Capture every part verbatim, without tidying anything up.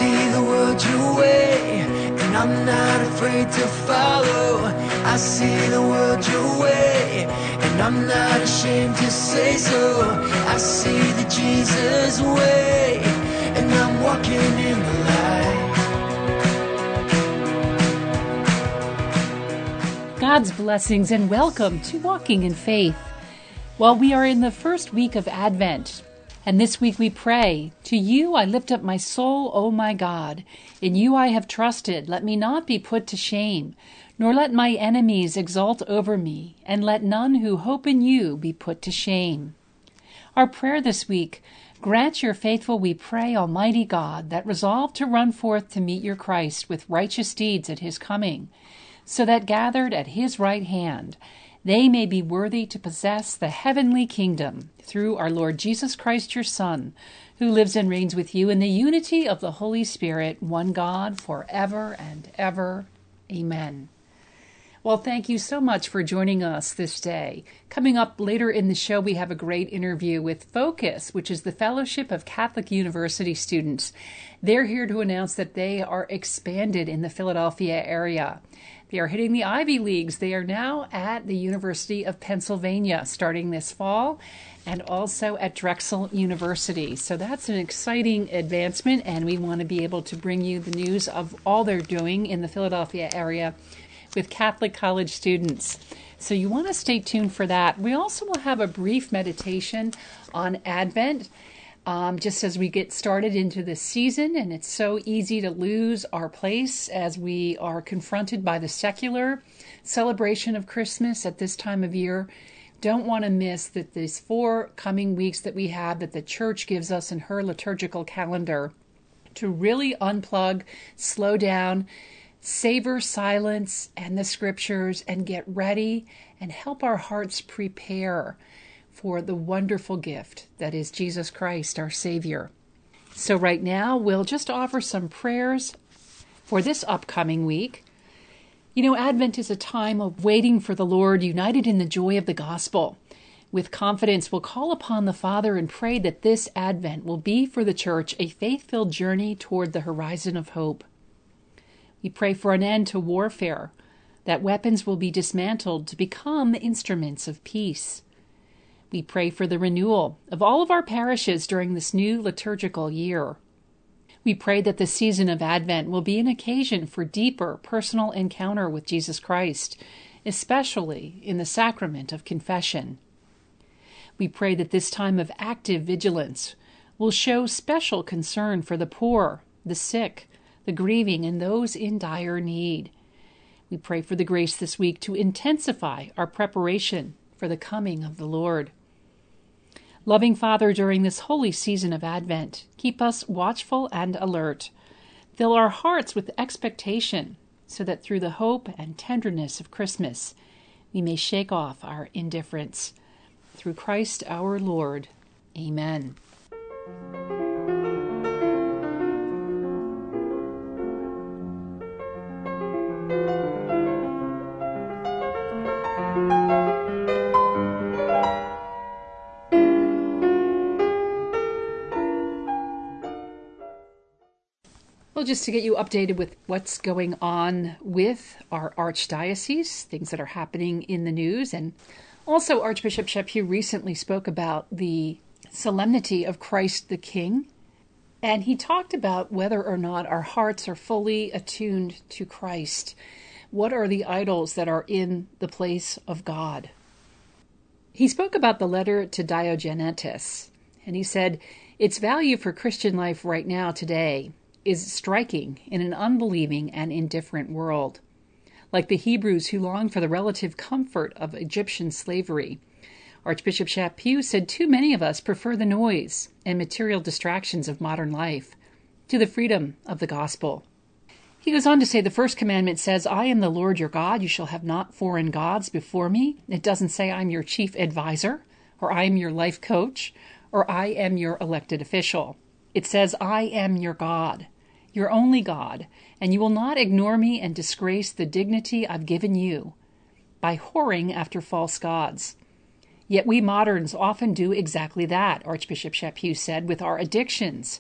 see the world your way, and I'm not afraid to follow. I see the world your way, and I'm not ashamed to say so. I see the Jesus way, and I'm walking in the light. God's blessings and welcome to Walking in Faith. Well, we are in the first week of Advent, and this week we pray, "To you I lift up my soul, O my God. In you I have trusted. Let me not be put to shame, nor let my enemies exult over me, and let none who hope in you be put to shame." Our prayer this week: grant your faithful, we pray, Almighty God, that resolve to run forth to meet your Christ with righteous deeds at his coming, so that gathered at his right hand, they may be worthy to possess the heavenly kingdom through our Lord Jesus Christ, your Son, who lives and reigns with you in the unity of the Holy Spirit, one God, forever and ever. Amen. Well, thank you so much for joining us this day. Coming up later in the show, we have a great interview with Focus, which is the Fellowship of Catholic University Students. They're here to announce that they are expanded in the Philadelphia area. They are hitting the Ivy Leagues. They are now at the University of Pennsylvania starting this fall, and also at Drexel University. So that's an exciting advancement, and we want to be able to bring you the news of all they're doing in the Philadelphia area with Catholic college students. So you want to stay tuned for that. We also will have a brief meditation on Advent, um, just as we get started into the season, and it's so easy to lose our place as we are confronted by the secular celebration of Christmas at this time of year. Don't want to miss that these four coming weeks that we have that the Church gives us in her liturgical calendar to really unplug, slow down, savor silence and the scriptures, and get ready and help our hearts prepare for the wonderful gift that is Jesus Christ, our Savior. So right now, we'll just offer some prayers for this upcoming week. You know, Advent is a time of waiting for the Lord, united in the joy of the gospel. With confidence, we'll call upon the Father and pray that this Advent will be for the Church a faith-filled journey toward the horizon of hope. We pray for an end to warfare, that weapons will be dismantled to become instruments of peace. We pray for the renewal of all of our parishes during this new liturgical year. We pray that the season of Advent will be an occasion for deeper personal encounter with Jesus Christ, especially in the sacrament of confession. We pray that this time of active vigilance will show special concern for the poor, the sick, the grieving, and those in dire need. We pray for the grace this week to intensify our preparation for the coming of the Lord. Loving Father, during this holy season of Advent, keep us watchful and alert. Fill our hearts with expectation, so that through the hope and tenderness of Christmas, we may shake off our indifference. Through Christ our Lord. Amen. Well, just to get you updated with what's going on with our archdiocese, things that are happening in the news, and also Archbishop Chaput recently spoke about the solemnity of Christ the King, and he talked about whether or not our hearts are fully attuned to Christ. What are the idols that are in the place of God? He spoke about the letter to Diogenetus, and he said, its value for Christian life right now today is striking in an unbelieving and indifferent world. Like the Hebrews who longed for the relative comfort of Egyptian slavery, Archbishop Chaput said too many of us prefer the noise and material distractions of modern life to the freedom of the gospel. He goes on to say the first commandment says, I am the Lord your God, you shall have not foreign gods before me. It doesn't say I'm your chief advisor, or I am your life coach, or I am your elected official. It says, I am your God, your only God, and you will not ignore me and disgrace the dignity I've given you by whoring after false gods. Yet we moderns often do exactly that, Archbishop Chaput said, with our addictions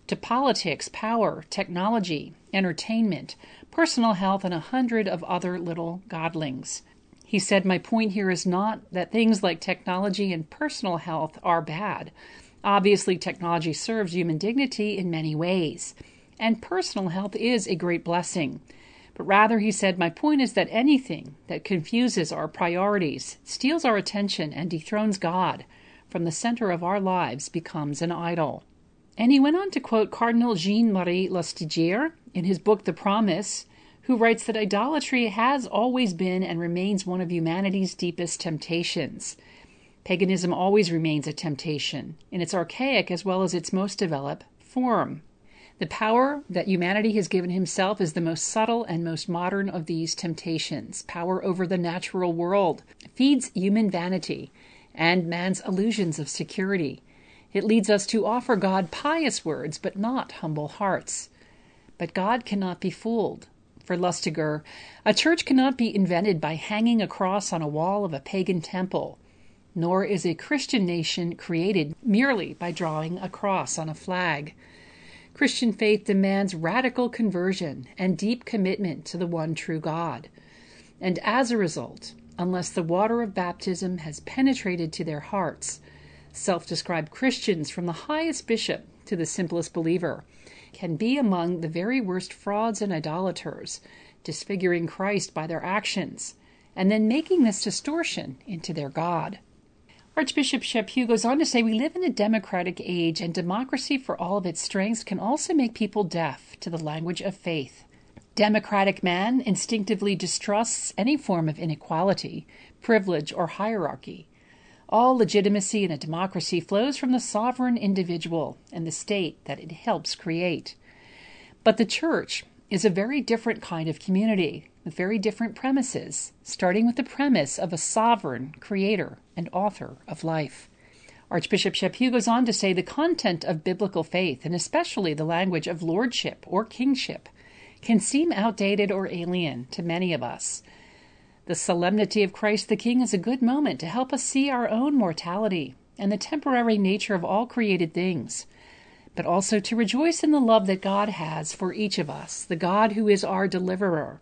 to politics, power, technology, entertainment, personal health, and a hundred of other little godlings. He said, my point here is not that things like technology and personal health are bad. Obviously, technology serves human dignity in many ways, and personal health is a great blessing. But rather, he said, my point is that anything that confuses our priorities, steals our attention, and dethrones God from the center of our lives becomes an idol. And he went on to quote Cardinal Jean-Marie Lustiger in his book The Promise, who writes that idolatry has always been and remains one of humanity's deepest temptations. Paganism always remains a temptation, in its archaic as well as its most developed form. The power that humanity has given himself is the most subtle and most modern of these temptations. Power over the natural world feeds human vanity and man's illusions of security. It leads us to offer God pious words, but not humble hearts. But God cannot be fooled. For Lustiger, a church cannot be invented by hanging a cross on a wall of a pagan temple, nor is a Christian nation created merely by drawing a cross on a flag. Christian faith demands radical conversion and deep commitment to the one true God. And as a result, unless the water of baptism has penetrated to their hearts, self-described Christians from the highest bishop to the simplest believer can be among the very worst frauds and idolaters, disfiguring Christ by their actions, and then making this distortion into their God. Archbishop Chaput goes on to say, we live in a democratic age, and democracy, for all of its strengths, can also make people deaf to the language of faith. Democratic man instinctively distrusts any form of inequality, privilege, or hierarchy. All legitimacy in a democracy flows from the sovereign individual and the state that it helps create. But the church is a very different kind of community, with very different premises, starting with the premise of a sovereign creator and author of life. Archbishop Chaput goes on to say the content of biblical faith, and especially the language of lordship or kingship, can seem outdated or alien to many of us. The solemnity of Christ the King is a good moment to help us see our own mortality and the temporary nature of all created things, but also to rejoice in the love that God has for each of us, the God who is our deliverer,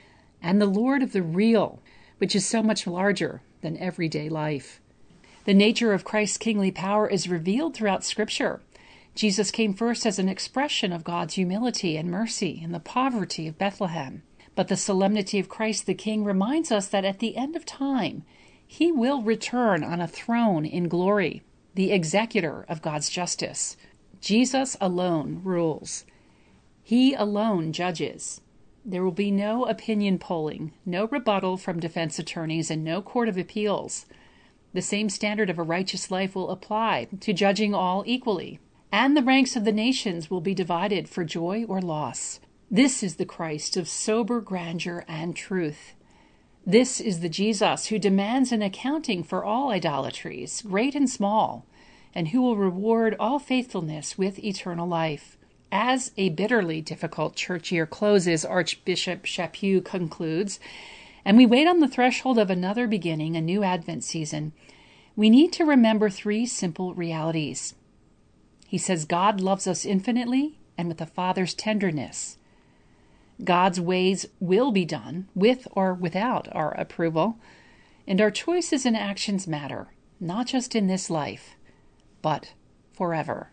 and the Lord of the real, which is so much larger than everyday life. The nature of Christ's kingly power is revealed throughout Scripture. Jesus came first as an expression of God's humility and mercy in the poverty of Bethlehem. But the solemnity of Christ the King reminds us that at the end of time, he will return on a throne in glory, the executor of God's justice. Jesus alone rules. He alone judges. There will be no opinion polling, no rebuttal from defense attorneys, and no court of appeals. The same standard of a righteous life will apply to judging all equally, and the ranks of the nations will be divided for joy or loss. This is the Christ of sober grandeur and truth. This is the Jesus who demands an accounting for all idolatries, great and small, and who will reward all faithfulness with eternal life. As a bitterly difficult church year closes, Archbishop Chaput concludes, and we wait on the threshold of another beginning, a new Advent season, we need to remember three simple realities. He says God loves us infinitely and with a Father's tenderness. God's ways will be done, with or without our approval, and our choices and actions matter, not just in this life, but forever.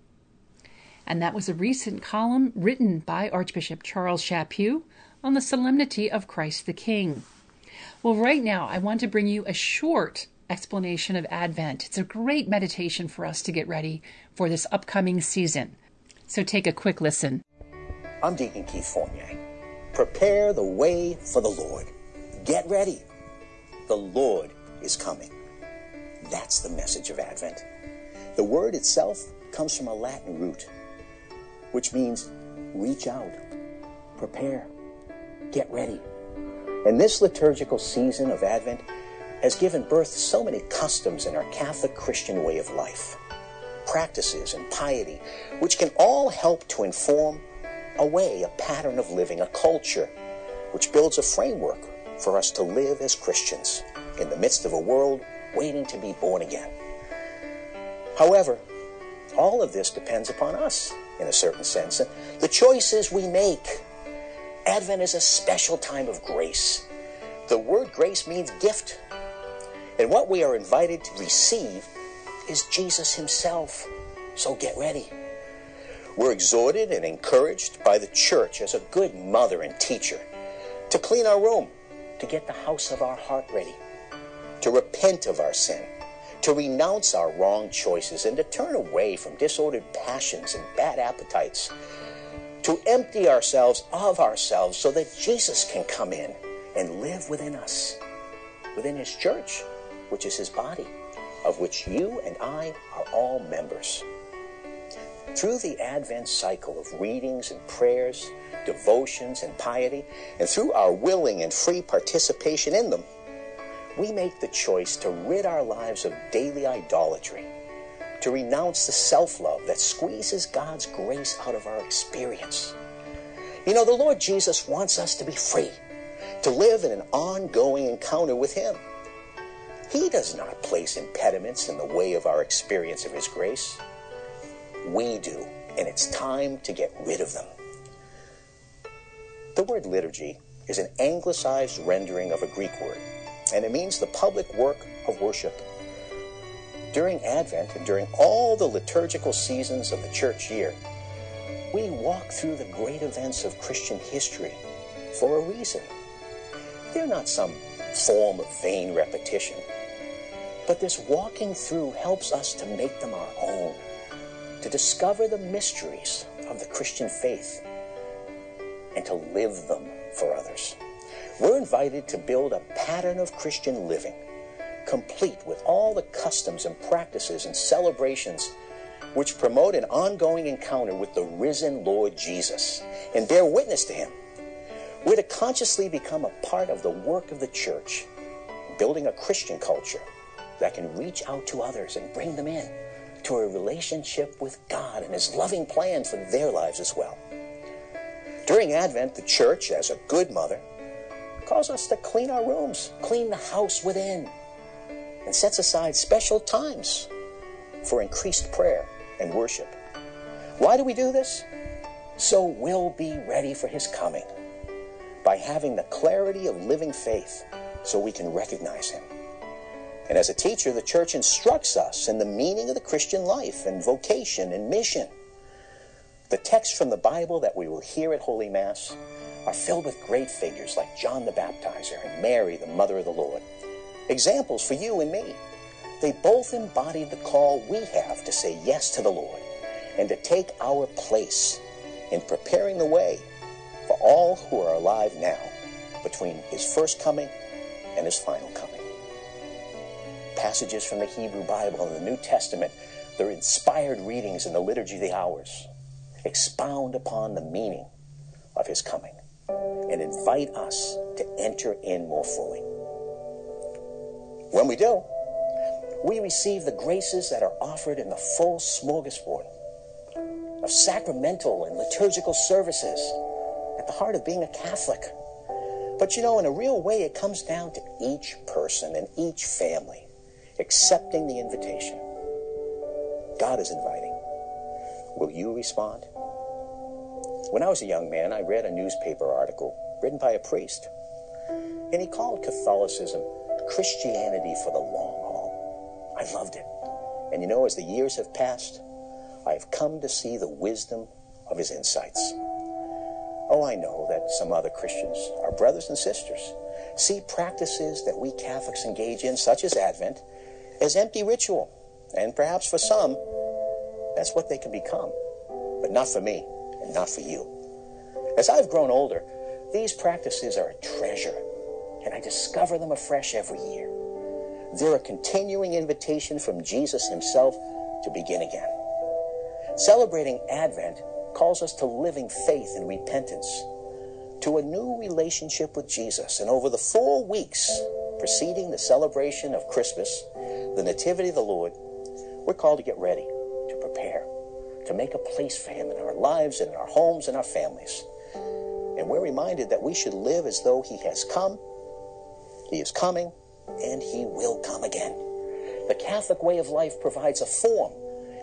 And that was a recent column written by Archbishop Charles Chaput on the solemnity of Christ the King. Well, right now, I want to bring you a short explanation of Advent. It's a great meditation for us to get ready for this upcoming season. So take a quick listen. I'm Deacon Keith Fournier. Prepare the way for the Lord. Get ready. The Lord is coming. That's the message of Advent. The word itself comes from a Latin root, which means reach out, prepare, get ready. And this liturgical season of Advent has given birth to so many customs in our Catholic Christian way of life, practices and piety, which can all help to inform a way, a pattern of living, a culture, which builds a framework for us to live as Christians in the midst of a world waiting to be born again. However, all of this depends upon us in a certain sense. And the choices we make. Advent is a special time of grace. The word grace means gift. And what we are invited to receive is Jesus himself. So get ready. We're exhorted and encouraged by the church as a good mother and teacher to clean our room, to get the house of our heart ready, to repent of our sin, to renounce our wrong choices, and to turn away from disordered passions and bad appetites, to empty ourselves of ourselves so that Jesus can come in and live within us, within his church, which is his body, of which you and I are all members. Through the Advent cycle of readings and prayers, devotions and piety, and through our willing and free participation in them, we make the choice to rid our lives of daily idolatry, to renounce the self-love that squeezes God's grace out of our experience. You know, the Lord Jesus wants us to be free, to live in an ongoing encounter with him. He does not place impediments in the way of our experience of his grace. We do, and it's time to get rid of them. The word liturgy is an anglicized rendering of a Greek word, and it means the public work of worship. During Advent and during all the liturgical seasons of the church year, we walk through the great events of Christian history for a reason. They're not some form of vain repetition, but this walking through helps us to make them our own, to discover the mysteries of the Christian faith, and to live them for others. We're invited to build a pattern of Christian living, complete with all the customs and practices and celebrations which promote an ongoing encounter with the risen Lord Jesus and bear witness to him. We're to consciously become a part of the work of the church, building a Christian culture that can reach out to others and bring them in to a relationship with God and his loving plan for their lives as well. During Advent, the church, as a good mother, calls us to clean our rooms, clean the house within, and sets aside special times for increased prayer and worship. Why do we do this? So we'll be ready for his coming, by having the clarity of living faith so we can recognize him. And as a teacher, the church instructs us in the meaning of the Christian life and vocation and mission. The texts from the Bible that we will hear at Holy Mass are filled with great figures like John the Baptizer and Mary, the Mother of the Lord. Examples for you and me. They both embodied the call we have to say yes to the Lord and to take our place in preparing the way for all who are alive now between his first coming and his final coming. Passages from the Hebrew Bible and the New Testament, their inspired readings in the Liturgy of the Hours, expound upon the meaning of his coming and invite us to enter in more fully. When we do, we receive the graces that are offered in the full smorgasbord of sacramental and liturgical services at the heart of being a Catholic. But you know, in a real way, it comes down to each person and each family accepting the invitation. God is inviting. Will you respond? When I was a young man, I read a newspaper article written by a priest, and he called Catholicism Christianity for the long haul. I loved it. And you know, as the years have passed, I have come to see the wisdom of his insights. Oh, I know that some other Christians, our brothers and sisters, see practices that we Catholics engage in, such as Advent, as empty ritual. And perhaps for some, that's what they can become. But not for me, and not for you. As I've grown older, these practices are a treasure, and I discover them afresh every year. They're a continuing invitation from Jesus himself to begin again. Celebrating Advent calls us to living faith and repentance, to a new relationship with Jesus. And over the four weeks preceding the celebration of Christmas, the Nativity of the Lord, we're called to get ready, to prepare, to make a place for him in our lives and in our homes and our families. And we're reminded that we should live as though he has come, he is coming, and he will come again. The Catholic way of life provides a form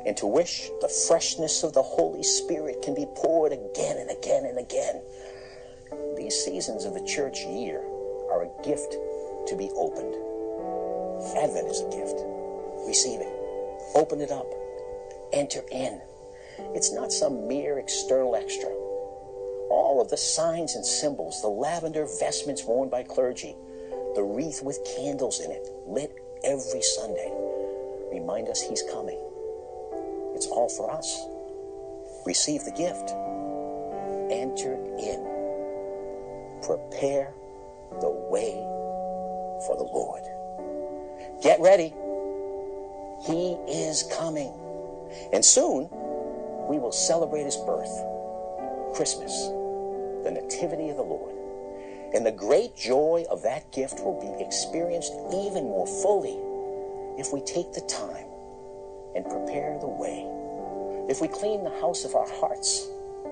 and to wish the freshness of the Holy Spirit can be poured again and again and again. These seasons of the church year are a gift to be opened. Advent is a gift. Receive it. Open it up. Enter in. It's not some mere external extra. All of the signs and symbols, the lavender vestments worn by clergy, the wreath with candles in it, lit every Sunday, remind us he's coming. It's all for us. Receive the gift. Enter in. Prepare the way for the Lord. Get ready. He is coming. And soon, we will celebrate his birth, Christmas, the nativity of the Lord. And the great joy of that gift will be experienced even more fully if we take the time and prepare the way, if we clean the house of our hearts.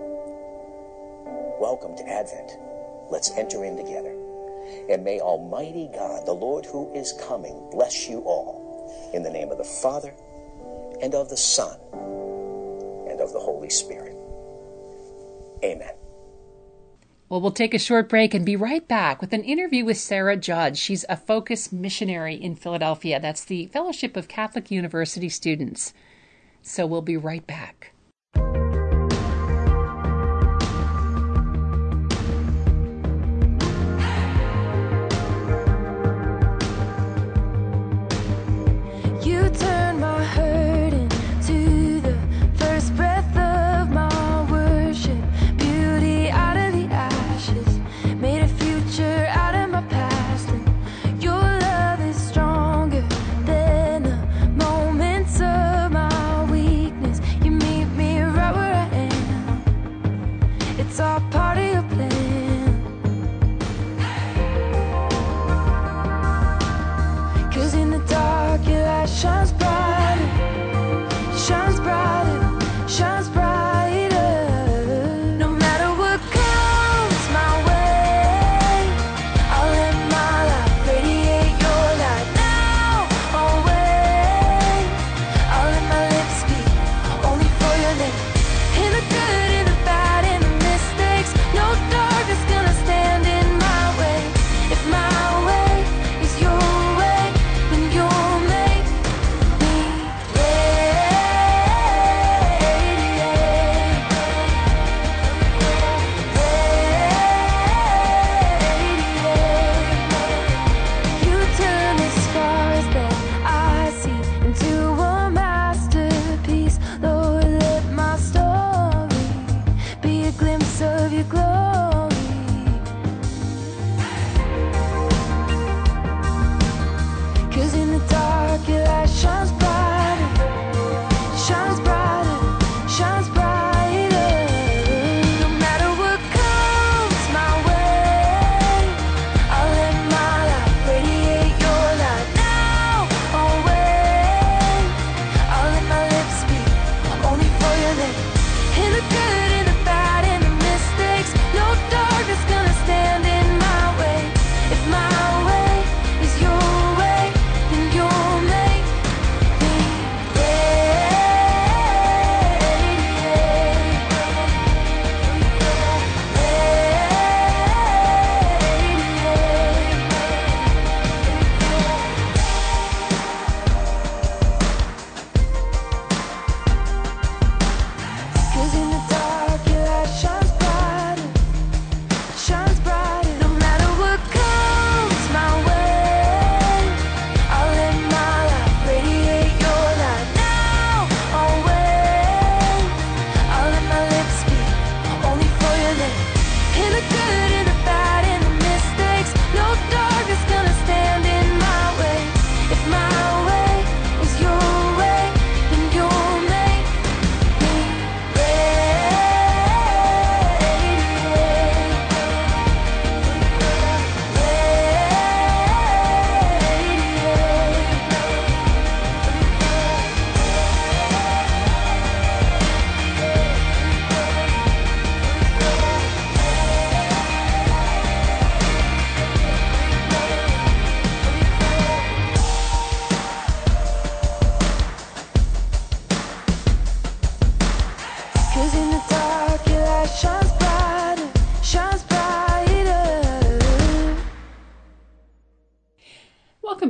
Welcome to Advent. Let's enter in together. And may Almighty God, the Lord who is coming, bless you all. In the name of the Father, and of the Son, and of the Holy Spirit. Amen. Well, we'll take a short break and be right back with an interview with Sarah Judge. She's a Focus missionary in Philadelphia. That's the Fellowship of Catholic University Students. So we'll be right back. You turn my hurt into the first breath of my worship. Beauty out of the ashes, made a future out of my past. And your love is stronger than the moments of my weakness. You meet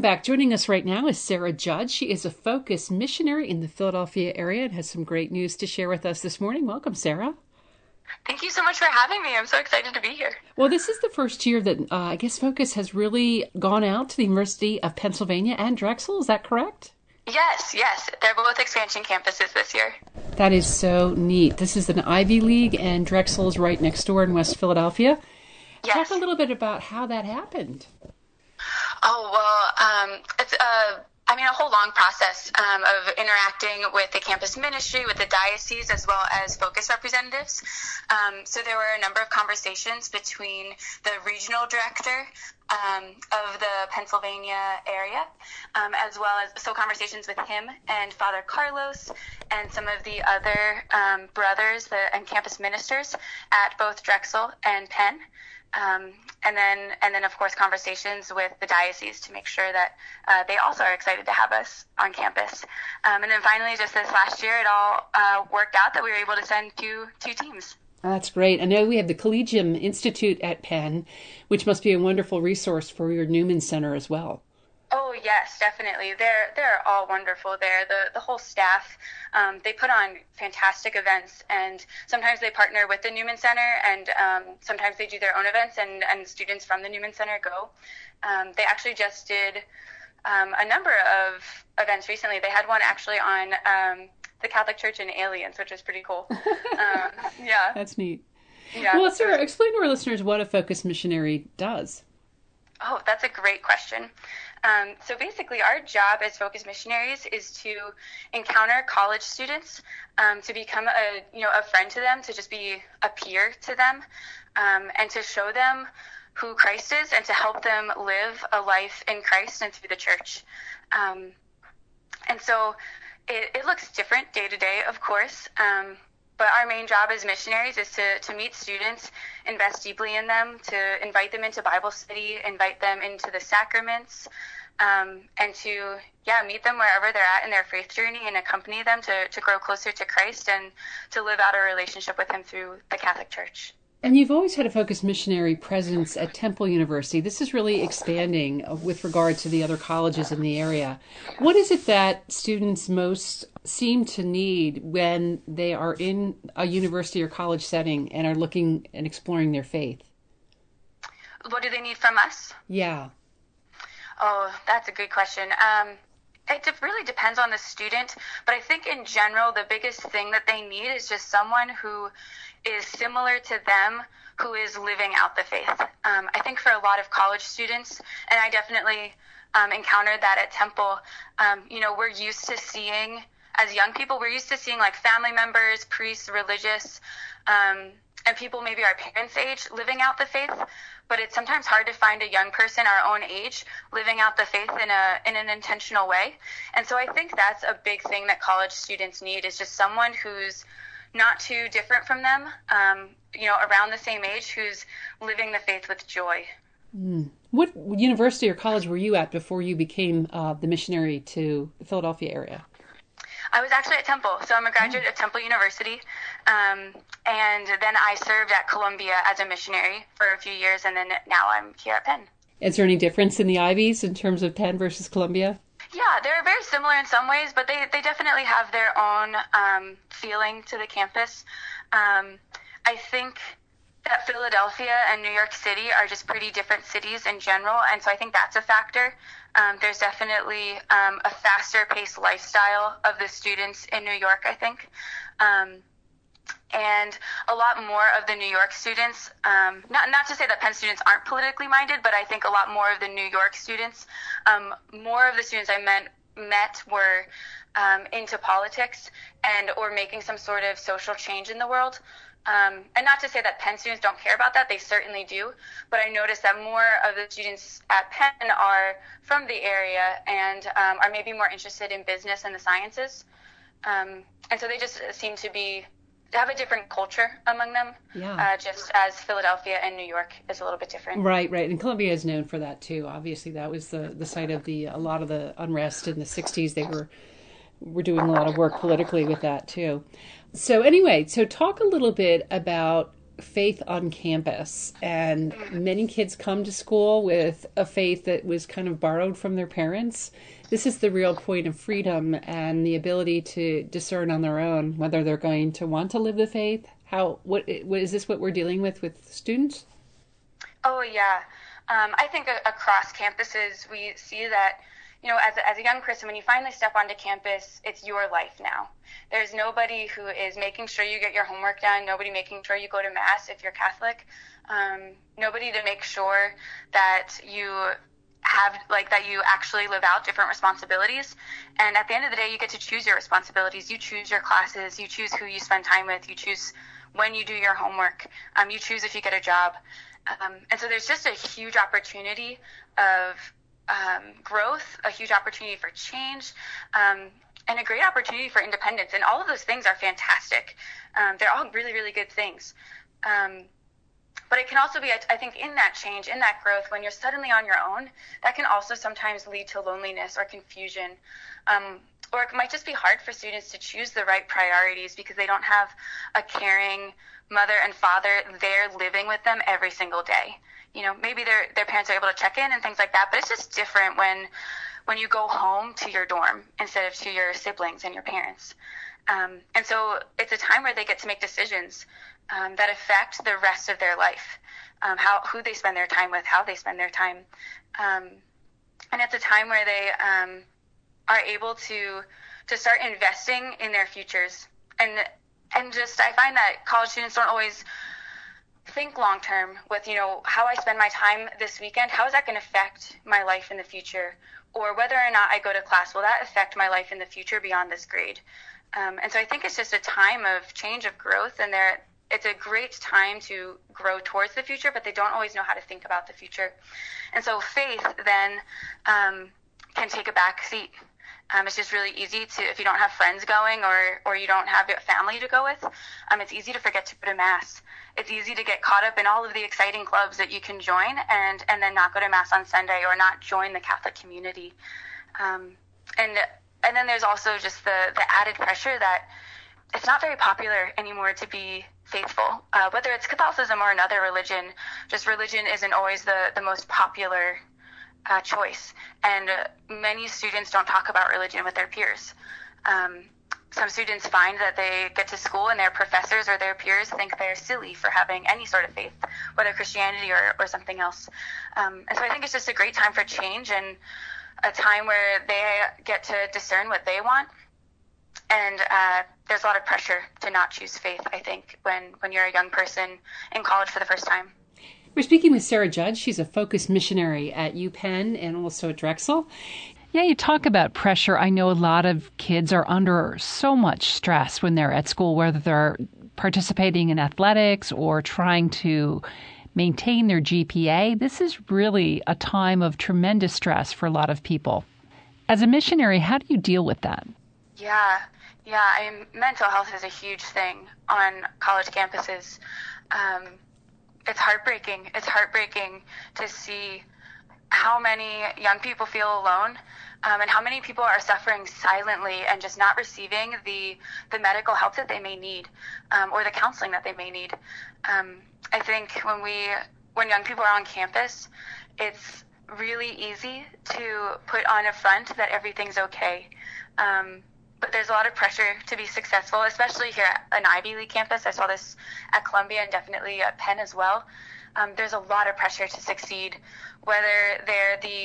back. Joining us right now is Sarah Judd. She is a Focus missionary in the Philadelphia area and has some great news to share with us this morning. Welcome, Sarah. Thank you so much for having me. I'm so excited to be here. Well, this is the first year that uh, I guess Focus has really gone out to the University of Pennsylvania and Drexel. Is that correct? Yes, yes. They're both expansion campuses this year. That is so neat. This is an Ivy League, and Drexel is right next door in West Philadelphia. Yes. Talk a little bit about how that happened. Oh, well, um, it's a, I mean, a whole long process um, of interacting with the campus ministry, with the diocese, as well as Focus representatives. Um, so there were a number of conversations between the regional director um, of the Pennsylvania area, um, as well as, so conversations with him and Father Carlos and some of the other um, brothers the, and campus ministers at both Drexel and Penn. Um, and then, and then, of course, conversations with the diocese to make sure that uh, they also are excited to have us on campus. Um, and then finally, just this last year, it all uh, worked out that we were able to send two two teams. That's great. I know we have the Collegium Institute at Penn, which must be a wonderful resource for your Newman Center as well. Oh, yes, definitely. They're they're all wonderful there. The the whole staff, um, they put on fantastic events, and sometimes they partner with the Newman Center, and um, sometimes they do their own events, and, and students from the Newman Center go. Um, they actually just did um, a number of events recently. They had one actually on um, the Catholic Church and aliens, which is pretty cool. um, yeah. That's neat. Yeah. Well, Sarah, explain to our listeners what a Focus missionary does. Oh, that's a great question. Um, so basically, our job as Focus missionaries is to encounter college students, um, to become a you know a friend to them, to just be a peer to them, um, and to show them who Christ is, and to help them live a life in Christ and through the church. Um, and so it, it looks different day to day, of course. Um, But our main job as missionaries is to, to meet students, invest deeply in them, to invite them into Bible study, invite them into the sacraments, um, and to, yeah, meet them wherever they're at in their faith journey and accompany them to, to grow closer to Christ and to live out a relationship with him through the Catholic Church. And you've always had a Focus missionary presence at Temple University. This is really expanding with regard to the other colleges in the area. What is it that students most seem to need when they are in a university or college setting and are looking and exploring their faith? What do they need from us? Yeah. Oh, that's a good question. Um, it de- really depends on the student, but I think in general, the biggest thing that they need is just someone who is similar to them, who is living out the faith. Um, I think for a lot of college students, and I definitely um, encountered that at Temple, um, you know, we're used to seeing, as young people, we're used to seeing like family members, priests, religious, um, and people maybe our parents' age living out the faith. But it's sometimes hard to find a young person our own age living out the faith in a in an intentional way. And so I think that's a big thing that college students need, is just someone who's not too different from them, um, you know, around the same age, who's living the faith with joy. Mm. What university or college were you at before you became uh, the missionary to the Philadelphia area? I was actually at Temple, so I'm a graduate of Temple University, um, and then I served at Columbia as a missionary for a few years, and then now I'm here at Penn. Is there any difference in the Ivies in terms of Penn versus Columbia? Yeah, they're very similar in some ways, but they, they definitely have their own um, feeling to the campus. Um, I think that Philadelphia and New York City are just pretty different cities in general, and so I think that's a factor. Um, there's definitely um, a faster-paced lifestyle of the students in New York, I think. Um, and a lot more of the New York students, um, not not to say that Penn students aren't politically minded, but I think a lot more of the New York students, um, more of the students I met, met were um, into politics and or making some sort of social change in the world. Um, and not to say that Penn students don't care about that, they certainly do, but I noticed that more of the students at Penn are from the area and um, are maybe more interested in business and the sciences. Um, and so they just seem to be have a different culture among them, yeah. uh, just as Philadelphia and New York is a little bit different. Right, right. And Columbia is known for that too. Obviously, that was the, the site of the a lot of the unrest in the sixties. They were were doing a lot of work politically with that too. So anyway, so talk a little bit about faith on campus, and many kids come to school with a faith that was kind of borrowed from their parents. This is the real point of freedom and the ability to discern on their own whether they're going to want to live the faith. How, what, what is this what we're dealing with with students? Oh, yeah. Um, I think a- across campuses, we see that, you know, as a, as a young person, when you finally step onto campus, it's your life now. There's nobody who is making sure you get your homework done, nobody making sure you go to Mass if you're Catholic, um, nobody to make sure that you have, like, that you actually live out different responsibilities. And at the end of the day, you get to choose your responsibilities. You choose your classes, you choose who you spend time with, you choose when you do your homework, um, you choose if you get a job. Um, and so there's just a huge opportunity of um, growth, a huge opportunity for change, um, and a great opportunity for independence. And all of those things are fantastic. Um, they're all really, really good things. Um, but it can also be, I think, in that change, in that growth, when you're suddenly on your own, that can also sometimes lead to loneliness or confusion. Um, or it might just be hard for students to choose the right priorities because they don't have a caring mother and father there living with them every single day. You know, maybe their their parents are able to check in and things like that, but it's just different when when you go home to your dorm instead of to your siblings and your parents. Um, and so it's a time where they get to make decisions um, that affect the rest of their life, um, how who they spend their time with, how they spend their time. Um, and it's a time where they um, are able to to start investing in their futures. And and just I find that college students don't always think long term with, you know, how I spend my time this weekend, how is that going to affect my life in the future? Or whether or not I go to class, will that affect my life in the future beyond this grade? Um, and so I think it's just a time of change, of growth, and there it's a great time to grow towards the future, but they don't always know how to think about the future. And so faith then um, can take a back seat. Um, it's just really easy to, if you don't have friends going or, or you don't have a family to go with, um, it's easy to forget to go to Mass. It's easy to get caught up in all of the exciting clubs that you can join and, and then not go to Mass on Sunday or not join the Catholic community. Um, and and then there's also just the, the added pressure that it's not very popular anymore to be faithful. Uh, whether it's Catholicism or another religion, just religion isn't always the, the most popular Uh, choice, and uh, many students don't talk about religion with their peers. Um, some students find that they get to school and their professors or their peers think they're silly for having any sort of faith, whether Christianity or, or something else. Um, and so I think it's just a great time for change and a time where they get to discern what they want. And uh, there's a lot of pressure to not choose faith, I think, when, when you're a young person in college for the first time. We're speaking with Sarah Judge. She's a focused missionary at UPenn and also at Drexel. Yeah, you talk about pressure. I know a lot of kids are under so much stress when they're at school, whether they're participating in athletics or trying to maintain their G P A. This is really a time of tremendous stress for a lot of people. As a missionary, how do you deal with that? Yeah, yeah. I mean, mental health is a huge thing on college campuses. Um, It's heartbreaking. It's heartbreaking to see how many young people feel alone um, and how many people are suffering silently and just not receiving the, the medical help that they may need um, or the counseling that they may need. Um, I think when we when young people are on campus, it's really easy to put on a front that everything's okay. Um, But there's a lot of pressure to be successful, especially here at an Ivy League campus. I saw this at Columbia and definitely at Penn as well. Um, there's a lot of pressure to succeed, whether they're the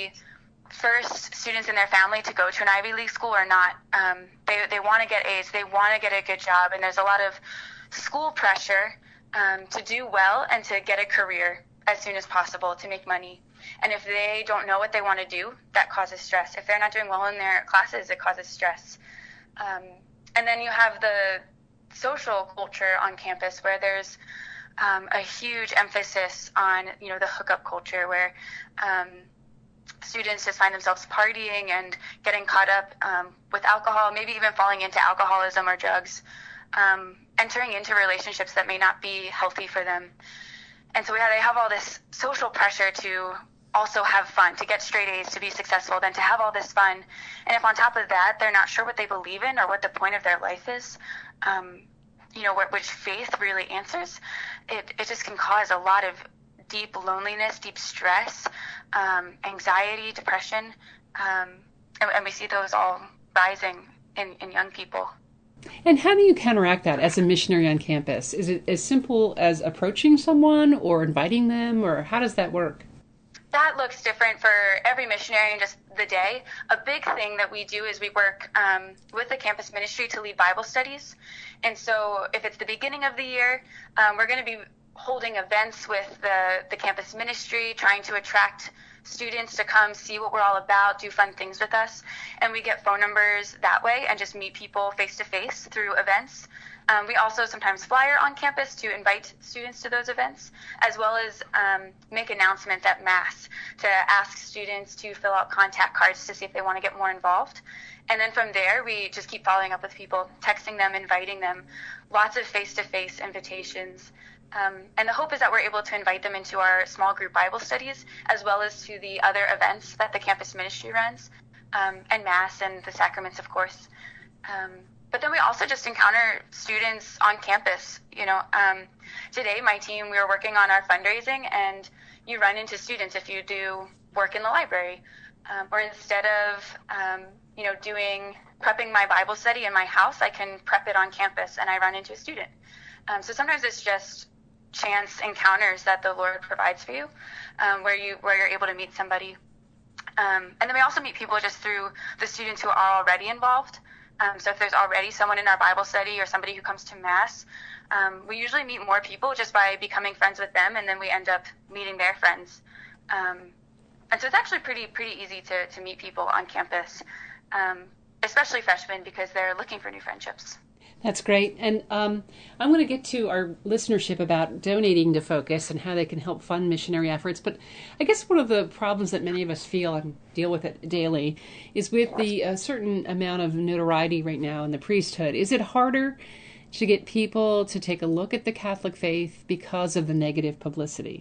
first students in their family to go to an Ivy League school or not. Um, they they want to get A's. They want to get a good job. And there's a lot of school pressure um, to do well and to get a career as soon as possible to make money. And if they don't know what they want to do, that causes stress. If they're not doing well in their classes, it causes stress. Um, and then you have the social culture on campus where there's um, a huge emphasis on, you know, the hookup culture where um, students just find themselves partying and getting caught up um, with alcohol, maybe even falling into alcoholism or drugs, um, entering into relationships that may not be healthy for them. And so yeah, they have all this social pressure to also have fun, to get straight A's, to be successful, then to have all this fun. And if on top of that, they're not sure what they believe in or what the point of their life is, um, you know, which faith really answers, it, it just can cause a lot of deep loneliness, deep stress, um, anxiety, depression, um, and, and we see those all rising in, in young people. And how do you counteract that as a missionary on campus? Is it as simple as approaching someone or inviting them, or how does that work? That looks different for every missionary in just the day. A big thing that we do is we work um, with the campus ministry to lead Bible studies. And so if it's the beginning of the year, um, we're going to be holding events with the, the campus ministry, trying to attract students to come see what we're all about, do fun things with us. And we get phone numbers that way and just meet people face to face through events. Um, we also sometimes flyer on campus to invite students to those events, as well as um, make announcements at Mass to ask students to fill out contact cards to see if they want to get more involved. And then from there, we just keep following up with people, texting them, inviting them, lots of face-to-face invitations. Um, and the hope is that we're able to invite them into our small group Bible studies, as well as to the other events that the campus ministry runs, um, and Mass and the sacraments, of course. Um, But then we also just encounter students on campus. You know, um, today my team, we were working on our fundraising, and you run into students if you do work in the library. Um, or instead of, um, you know, doing, prepping my Bible study in my house, I can prep it on campus and I run into a student. Um, so sometimes it's just chance encounters that the Lord provides for you, um, where you, where you're able to meet somebody. Um, and then we also meet people just through the students who are already involved. Um, so if there's already someone in our Bible study or somebody who comes to Mass, um, we usually meet more people just by becoming friends with them, and then we end up meeting their friends. Um, and so it's actually pretty pretty easy to, to meet people on campus, um, especially freshmen, because they're looking for new friendships. That's great. And um, I'm going to get to our listenership about donating to Focus and how they can help fund missionary efforts. But I guess one of the problems that many of us feel and deal with it daily is with the uh, certain amount of notoriety right now in the priesthood. Is it harder to get people to take a look at the Catholic faith because of the negative publicity?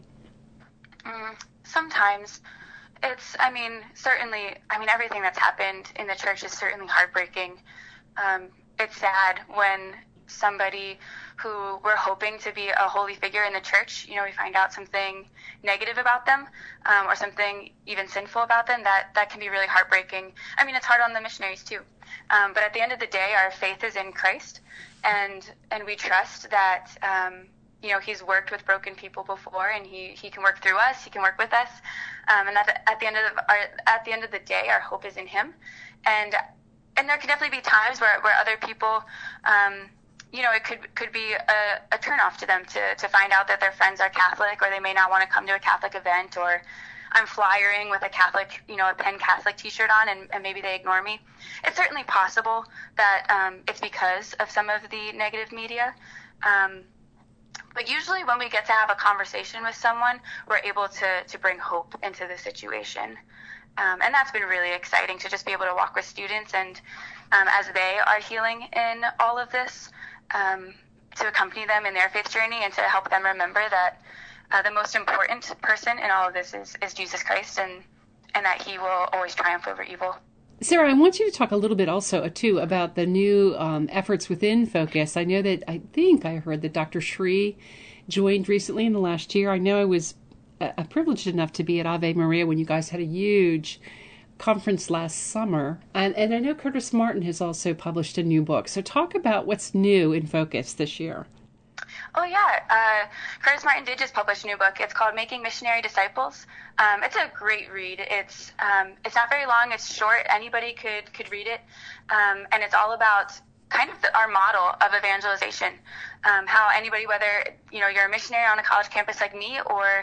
Mm, sometimes. It's, I mean, certainly, I mean, everything that's happened in the church is certainly heartbreaking. Um, It's sad when somebody who we're hoping to be a holy figure in the church, you know, we find out something negative about them, um, or something even sinful about them. That, that can be really heartbreaking. I mean, it's hard on the missionaries too. Um, but at the end of the day, our faith is in Christ, and and we trust that, um, you know, he's worked with broken people before, and he, he can work through us, he can work with us. Um, and that at the end of our, at the end of the day, our hope is in him. And And there can definitely be times where, where other people, um, you know, it could could be a, a turnoff to them to, to find out that their friends are Catholic, or they may not want to come to a Catholic event, or I'm flyering with a Catholic, you know, a Penn Catholic t-shirt on, and, and maybe they ignore me. It's certainly possible that um, it's because of some of the negative media. Um, but usually when we get to have a conversation with someone, we're able to, to bring hope into the situation. Um, and that's been really exciting to just be able to walk with students, and um, as they are healing in all of this, um, to accompany them in their faith journey and to help them remember that uh, the most important person in all of this is, is Jesus Christ, and, and that he will always triumph over evil. Sarah, I want you to talk a little bit also, too, about the new um, efforts within Focus. I know that, I think I heard that Doctor Shree joined recently in the last year. I know I was uh, privileged enough to be at Ave Maria when you guys had a huge conference last summer. And, and I know Curtis Martin has also published a new book. So talk about what's new in Focus this year. Oh, yeah. Uh, Curtis Martin did just publish a new book. It's called Making Missionary Disciples. Um, it's a great read. It's um, it's not very long. It's short. Anybody could, could read it. Um, and it's all about kind of the, our model of evangelization, um, how anybody, whether you know you're a missionary on a college campus like me, or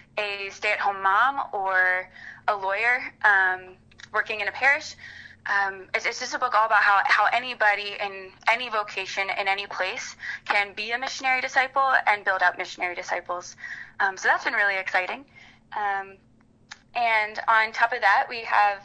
a stay-at-home mom, or a lawyer um, working in a parish, Um, it's, it's just a book all about how, how anybody in any vocation, in any place, can be a missionary disciple and build out missionary disciples. Um, so that's been really exciting. Um, and on top of that, we have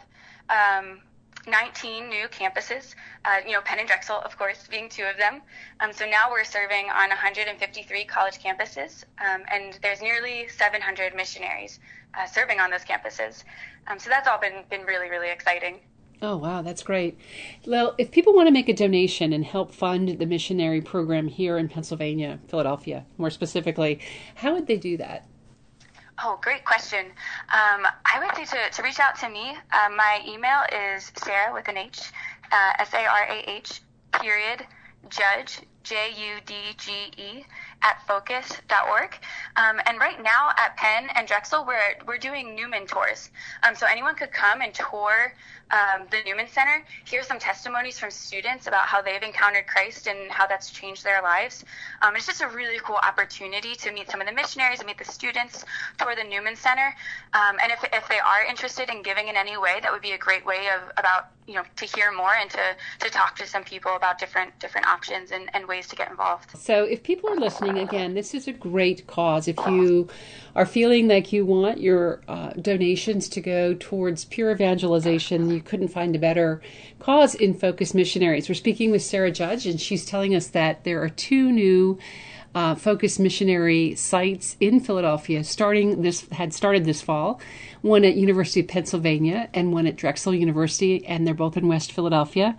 um, nineteen new campuses, uh, you know, Penn and Drexel, of course, being two of them. Um, so now we're serving on one hundred fifty-three college campuses, um, and there's nearly seven hundred missionaries uh, serving on those campuses. Um, so that's all been, been really, really exciting. Oh, wow, that's great. Well, if people want to make a donation and help fund the missionary program here in Pennsylvania, Philadelphia, more specifically, how would they do that? Oh, great question. Um, I would say to, to reach out to me. Uh, my email is Sarah with an H, uh, S A R A H, period, Judge, J U D G E, at focus dot org. Um, and right now at Penn and Drexel, we're we're doing Newman tours. Um, so anyone could come and tour um, the Newman Center, hear some testimonies from students about how they've encountered Christ and how that's changed their lives. Um, it's just a really cool opportunity to meet some of the missionaries and meet the students, tour the Newman Center. Um, and if if they are interested in giving in any way, that would be a great way of about you know to hear more and to to talk to some people about different different options and, and ways to get involved. So if people are listening, again, this is a great cause. If you are feeling like you want your uh, donations to go towards pure evangelization, you couldn't find a better cause in Focus Missionaries. We're speaking with Sarah Judge, and she's telling us that there are two new uh, Focus Missionary sites in Philadelphia starting this had started this fall, one at University of Pennsylvania and one at Drexel University, and they're both in West Philadelphia.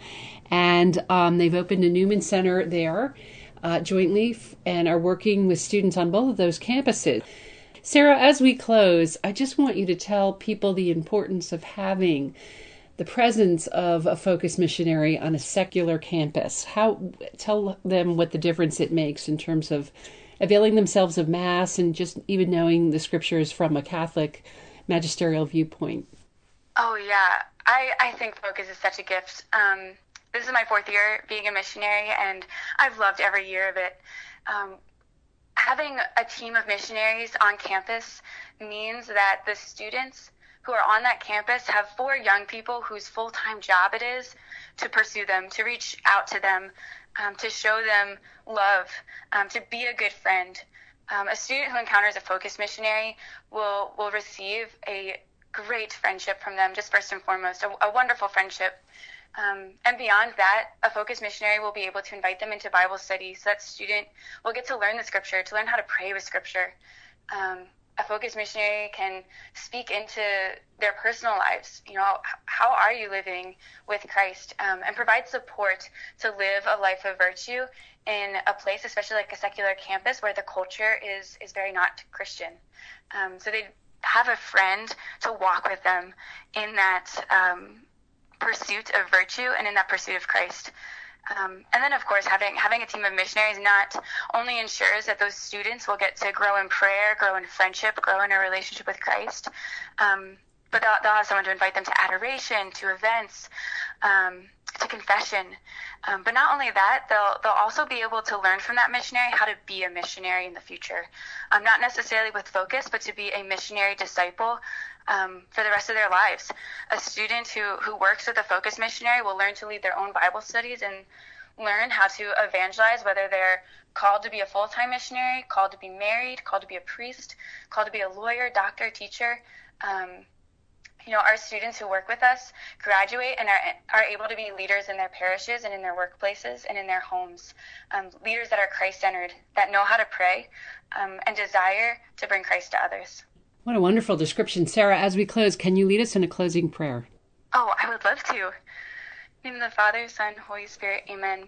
And um, they've opened a Newman Center there uh, jointly f- and are working with students on both of those campuses. Sarah, as we close, I just want you to tell people the importance of having the presence of a Focus Missionary on a secular campus. How tell them what the difference it makes in terms of availing themselves of Mass and just even knowing the scriptures from a Catholic magisterial viewpoint. Oh, yeah. I, I think Focus is such a gift. Um, this is my fourth year being a missionary, and I've loved every year of it. Um, having a team of missionaries on campus means that the students who are on that campus have four young people whose full-time job it is to pursue them, to reach out to them, um, to show them love, um, to be a good friend. Um, a student who encounters a Focus missionary will will receive a great friendship from them, just first and foremost, a, a wonderful friendship. Um, and beyond that, a Focus missionary will be able to invite them into Bible study, so that student will get to learn the scripture, to learn how to pray with scripture. Um, a Focus missionary can speak into their personal lives. You know, how are you living with Christ? Um, and provide support to live a life of virtue in a place, especially like a secular campus, where the culture is is very not Christian. Um, so they have a friend to walk with them in that um, pursuit of virtue and in that pursuit of Christ. Um, and then, of course, having having a team of missionaries not only ensures that those students will get to grow in prayer, grow in friendship, grow in a relationship with Christ, um, but they'll, they'll have someone to invite them to adoration, to events, um, to confession. Um, but not only that, they'll they'll also be able to learn from that missionary how to be a missionary in the future. Um, not necessarily with Focus, but to be a missionary disciple um, for the rest of their lives. A student who, who works with a Focus missionary will learn to lead their own Bible studies and learn how to evangelize, whether they're called to be a full-time missionary, called to be married, called to be a priest, called to be a lawyer, doctor, teacher. Um, You know, our students who work with us graduate and are are able to be leaders in their parishes and in their workplaces and in their homes, um, leaders that are Christ-centered, that know how to pray, um, and desire to bring Christ to others. What a wonderful description. Sarah, as we close, can you lead us in a closing prayer? Oh, I would love to. In the name of the Father, Son, Holy Spirit, amen.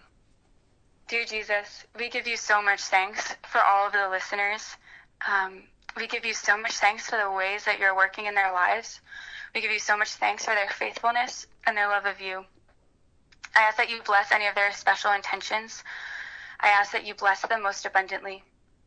Dear Jesus, we give you so much thanks for all of the listeners. Um, we give you so much thanks for the ways that you're working in their lives. We give you so much thanks for their faithfulness and their love of you. I ask that you bless any of their special intentions. I ask that you bless them most abundantly.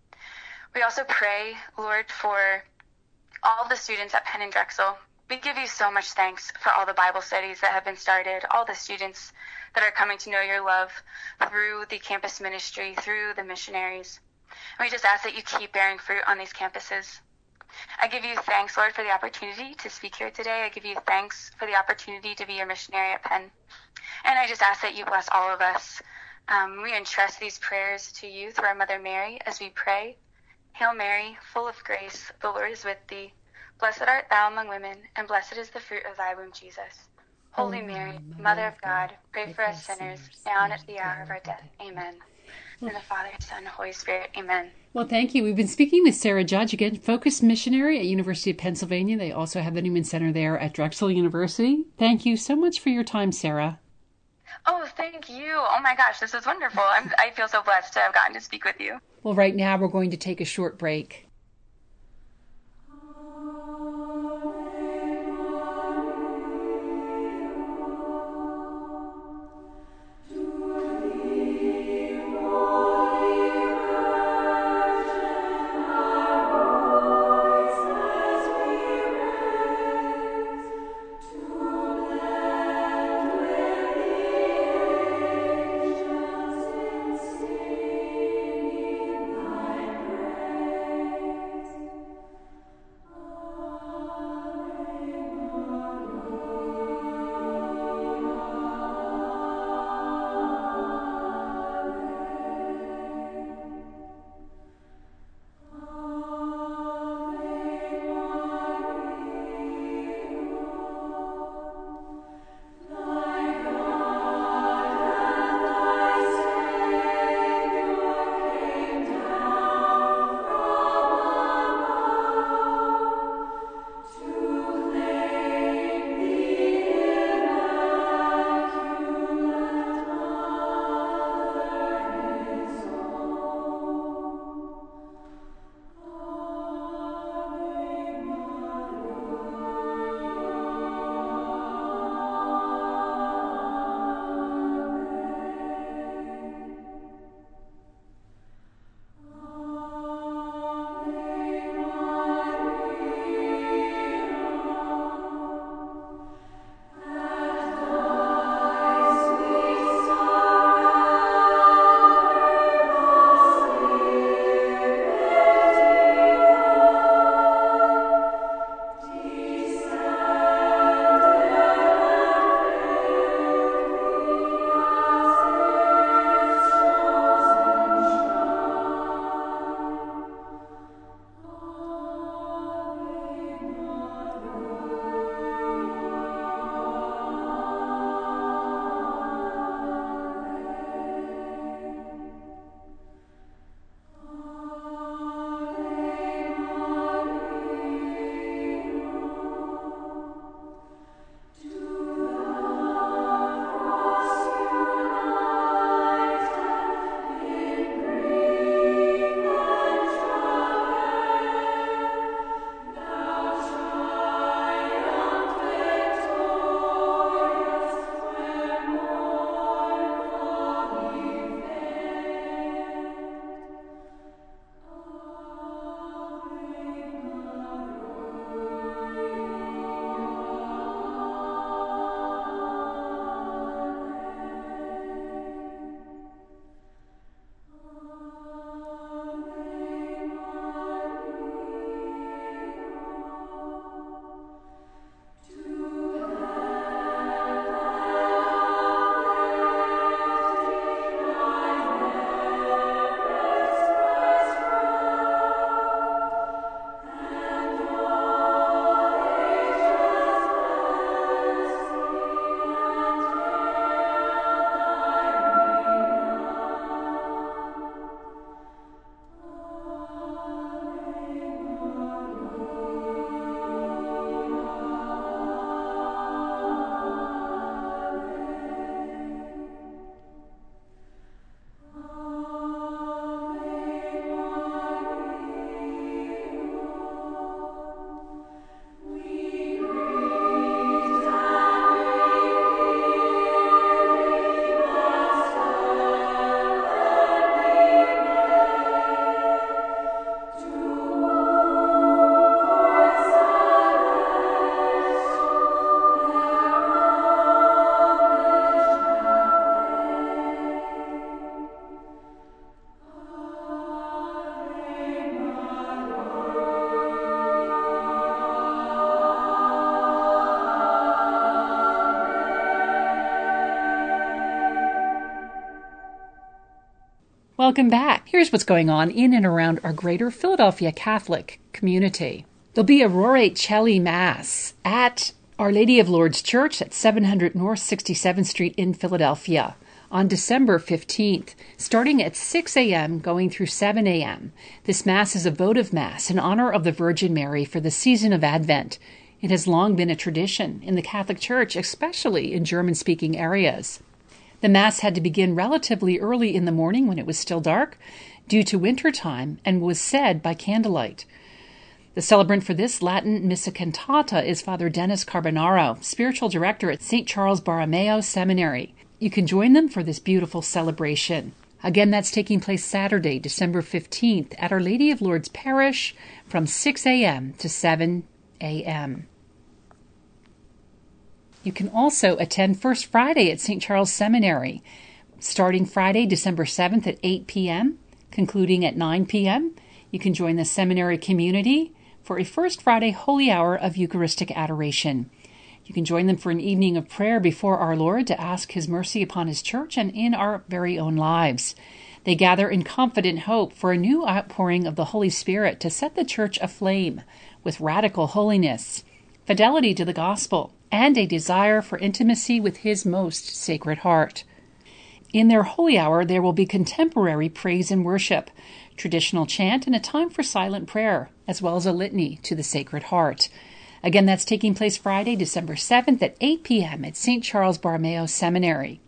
We also pray, Lord, for all the students at Penn and Drexel. We give you so much thanks for all the Bible studies that have been started, all the students that are coming to know your love through the campus ministry, through the missionaries. And we just ask that you keep bearing fruit on these campuses. I give you thanks, Lord, for the opportunity to speak here today. I give you thanks for the opportunity to be your missionary at Penn. And I just ask that you bless all of us. Um, we entrust these prayers to you through our Mother Mary as we pray. Hail Mary, full of grace, the Lord is with thee. Blessed art thou among women, and blessed is the fruit of thy womb, Jesus. Holy Mary, Mother of God, pray for us sinners, now and at the hour of our death. Amen. In the Father, Son, and Holy Spirit. Amen. Well, thank you. We've been speaking with Sarah Judge, again, Focus Missionary at University of Pennsylvania. They also have the Newman Center there at Drexel University. Thank you so much for your time, Sarah. Oh, thank you. Oh my gosh, this is wonderful. I'm, I feel so blessed to have gotten to speak with you. Well, right now we're going to take a short break. Welcome back. Here's what's going on in and around our greater Philadelphia Catholic community. There'll be a Rore Celi Mass at Our Lady of Lourdes Church at seven hundred North sixty-seventh Street in Philadelphia on December fifteenth, starting at six a.m., going through seven a.m. This Mass is a votive Mass in honor of the Virgin Mary for the season of Advent. It has long been a tradition in the Catholic Church, especially in German-speaking areas. The Mass had to begin relatively early in the morning when it was still dark, due to winter time, and was said by candlelight. The celebrant for this Latin Missa Cantata is Father Dennis Carbonaro, spiritual director at Saint Charles Borromeo Seminary. You can join them for this beautiful celebration. Again, that's taking place Saturday, December fifteenth, at Our Lady of Lourdes Parish from six a.m. to seven a.m. You can also attend First Friday at Saint Charles Seminary, starting Friday, December seventh at eight p.m., concluding at nine p.m. You can join the seminary community for a First Friday Holy Hour of Eucharistic Adoration. You can join them for an evening of prayer before our Lord to ask His mercy upon His church and in our very own lives. They gather in confident hope for a new outpouring of the Holy Spirit to set the church aflame with radical holiness, fidelity to the gospel, and a desire for intimacy with His most sacred heart. In their holy hour, there will be contemporary praise and worship, traditional chant, and a time for silent prayer, as well as a litany to the Sacred Heart. Again, that's taking place Friday, December seventh at eight p.m. at Saint Charles Borromeo Seminary.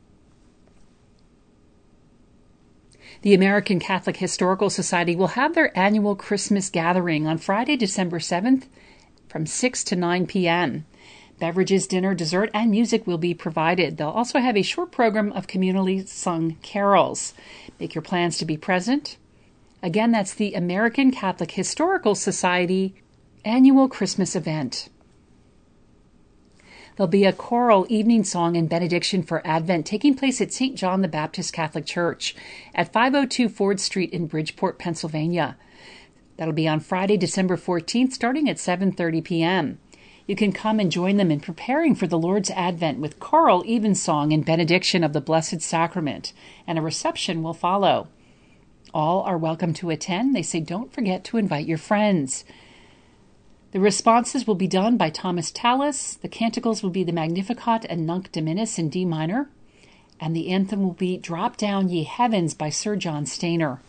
The American Catholic Historical Society will have their annual Christmas gathering on Friday, December seventh from six to nine p.m. Beverages, dinner, dessert, and music will be provided. They'll also have a short program of communally sung carols. Make your plans to be present. Again, that's the American Catholic Historical Society annual Christmas event. There'll be a choral evening song and benediction for Advent taking place at Saint John the Baptist Catholic Church at five oh two Ford Street in Bridgeport, Pennsylvania. That'll be on Friday, December fourteenth, starting at seven thirty p.m. You can come and join them in preparing for the Lord's Advent with choral evensong and benediction of the Blessed Sacrament, and a reception will follow. All are welcome to attend. They say don't forget to invite your friends. The responses will be done by Thomas Tallis. The canticles will be the Magnificat and Nunc Dimittis in D minor, and the anthem will be Drop Down Ye Heavens by Sir John Stainer.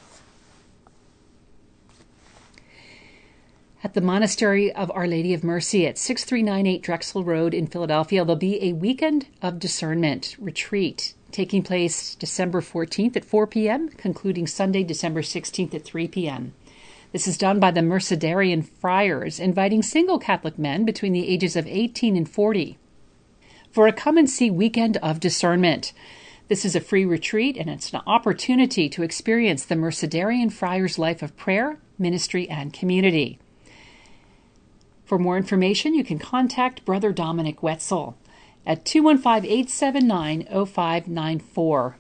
At the Monastery of Our Lady of Mercy at sixty-three ninety-eight Drexel Road in Philadelphia, there'll be a Weekend of Discernment retreat taking place December fourteenth at four p.m., concluding Sunday, December sixteenth at three p.m. This is done by the Mercedarian Friars, inviting single Catholic men between the ages of eighteen and forty for a come-and-see Weekend of Discernment. This is a free retreat, and it's an opportunity to experience the Mercedarian Friars' life of prayer, ministry, and community. For more information, you can contact Brother Dominic Wetzel at two one five, eight seven nine, zero five nine four.